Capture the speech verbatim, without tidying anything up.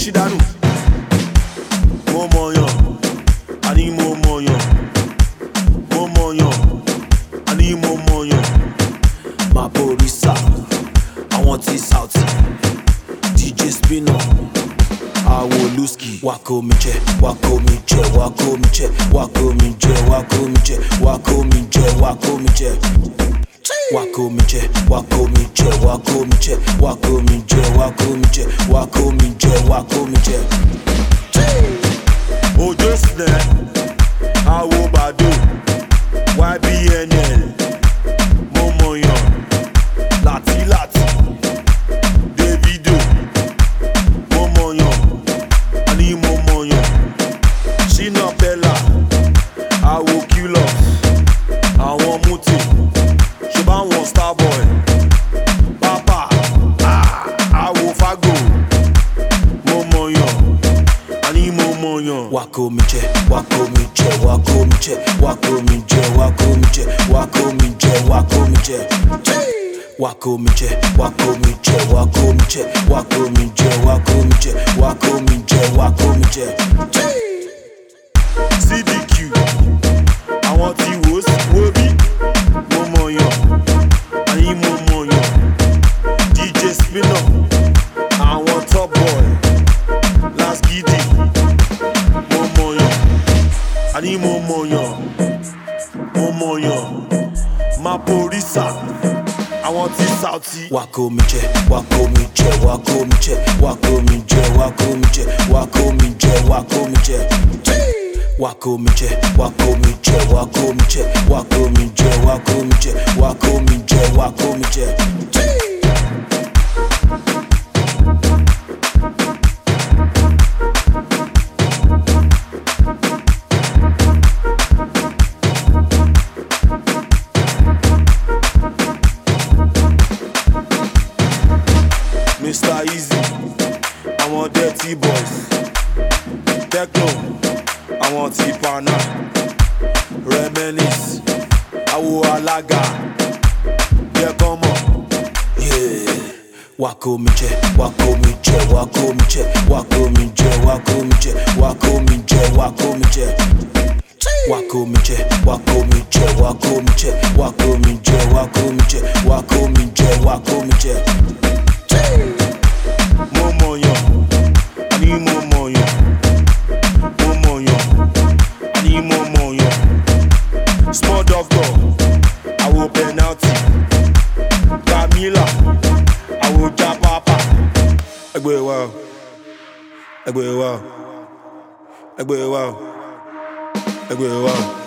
ṣídánù. Mo mọ̀yàn, àní mo mọ̀yàn. Mo mọ̀yàn, àní mo mọ̀yàn. Maporisa, àwọn tí South, D J Spinner, Awo Luski. Wako mi jẹ, wako mi jẹ, wako mi jẹ, wako mi jẹ, wako mi jẹ, wako mi jẹ, wako mi jẹ. Wako mi jẹ, wako mi jẹ, wako mi jẹ, wako mi jẹ, wako mi jẹ, wako mi jẹ, wako mi jẹ. Ojo Snare, Awo Bado, Y B N L, mo mọ̀yàn, Lati Lati, Davido, mo mọ̀yàn, àní mo mọ̀yàn, Shina Bella, Awo Killers, àwọn Muti. Ṣùgbọ́n Starboy, Papa, ah, Awo Fago, mo mọ̀yàn, àní mo mọ̀yàn. Wako mi jẹ, wako mi jẹ, wako mi jẹ, wako mi jẹ, wako mi jẹ, wako mi jẹ, wako mi jẹ. Wako mi jẹ, wako mi jẹ, wako mi jẹ, wako mi jẹ, wako mi jẹ, wako mi jẹ, wako mi jẹ. C D Q, àwọn tí wò sí wò bí, mo mọ̀yàn. Àní mo mọ̀yàn, D J Spinner, àwọn Top Boy, Last Gidi, mo mọ̀yàn, àní mo mọ̀yàn, mo mọ̀yàn, Maporisa, àwọn tí South. Wako mi jẹ, wako mi jẹ, wako mi jẹ, wako mi jẹ, wako mi jẹ, wako mi jẹ, wako mi jẹ. Wako mi jẹ, wako mi jẹ, wako mi jẹ, wako mi jẹ, wako mi jẹ, wako mi jẹ, wako mi jẹ. Mister Easy, àwọn Dirty Boys, Techno, àwọn tí Pana, Reminisce, Awo Alaga, yeah come on, yeah. Wako mi jẹ, wako mi jẹ, wako mi jẹ, wako mi jẹ, wako mi jẹ, wako mi jẹ, wako mi jẹ. Wako mi jẹ, wako mi jẹ, wako mi jẹ, wako mi jẹ, wako mi jẹ, wako mi jẹ, wako mi jẹ. Mo mọ̀yàn, àní mo mọ̀yàn, mo mọ̀yàn, àní mo mọ̀yàn. Small Doctor, Awo Penalty, Camila, Awo Japapa. Ẹgbẹ́ wa, ẹgbẹ́ wa, ẹgbẹ́ wa, ẹgbẹ́ wa.